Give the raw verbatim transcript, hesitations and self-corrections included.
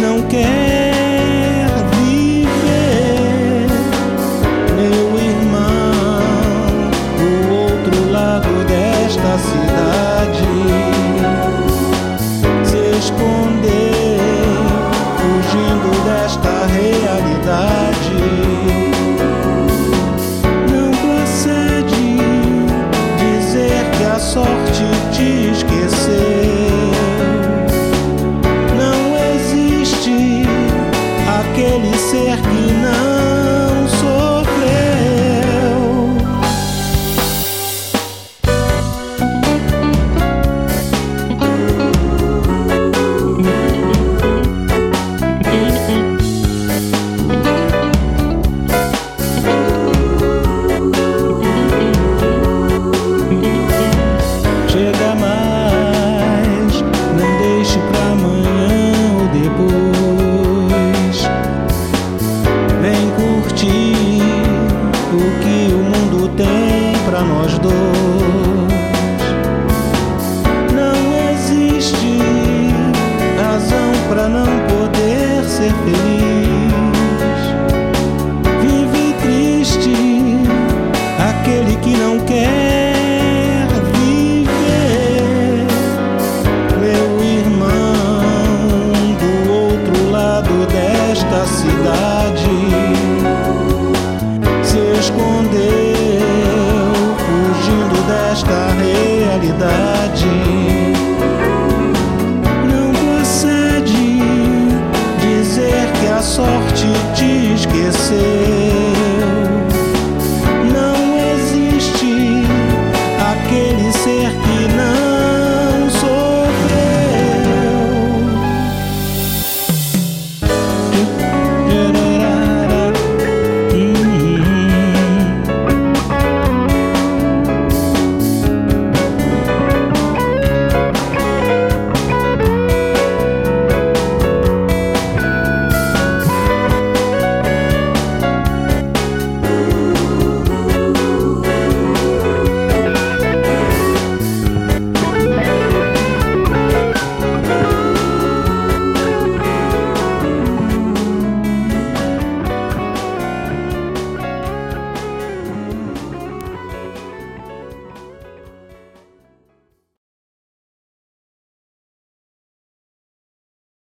não quer viver, meu irmão, do outro lado desta cidade, se esconder, fugindo desta realidade. Não procede dizer que a sorte te esqueceu. Aquele ser que não sofreu. Chega mais, não deixe pra amanhã ou depois. Vem curtir o que o mundo tem pra nós dois. Não existe razão pra não poder ser feliz.